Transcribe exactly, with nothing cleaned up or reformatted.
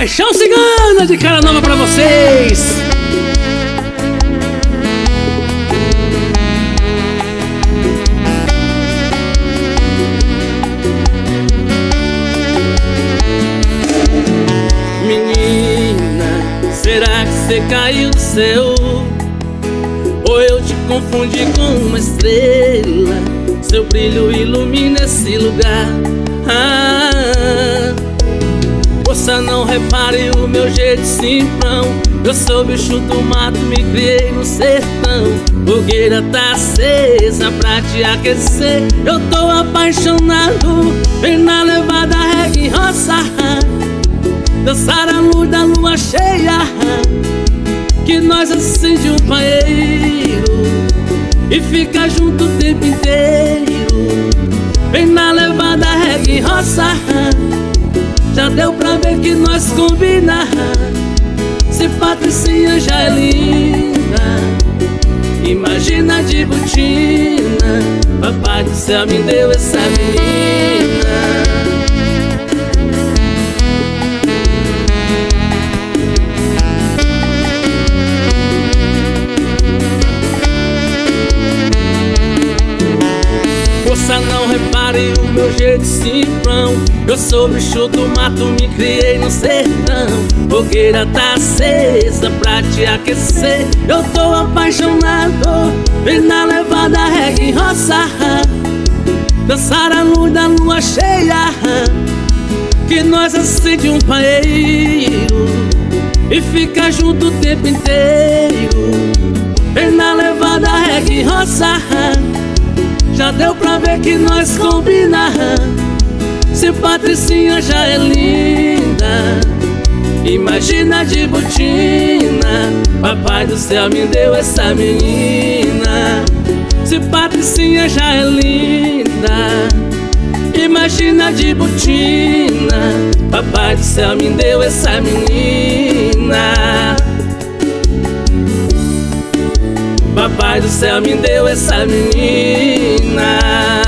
Paixão Cigana de Cara Nova pra vocês. Menina, será que você caiu do céu? Ou eu te confundi com uma estrela? Seu brilho ilumina esse lugar. Ah, moça, não repare o meu jeito simplão. Eu sou bicho do mato, me criei no sertão. Fogueira tá acesa pra te aquecer. Eu tô apaixonado, vem na levada reggae roça, dançar a luz da lua cheia, que nós acende um paeiro e fica junto o tempo inteiro. Vem na levada reggae roça, já deu pra ver que nós combina. Se Patricinha já é linda, imagina de botina. Papai do céu me deu essa menina. Moça, não repare o meu jeito simplão. Eu sou bicho do mato, me criei no sertão. Fogueira tá acesa pra te aquecer. Eu tô apaixonado, vem na levada reggae roça, dançar a luz da lua cheia, que nós acende um paeiro e fica junto o tempo inteiro. Vem na levada reggae roça, já deu pra ver que nós combina. Se Patricinha já é linda, imagina de botina. Papai do céu me deu essa menina. Se Patricinha já é linda, imagina de botina. Papai do céu me deu essa menina. Papai do céu me deu essa menina.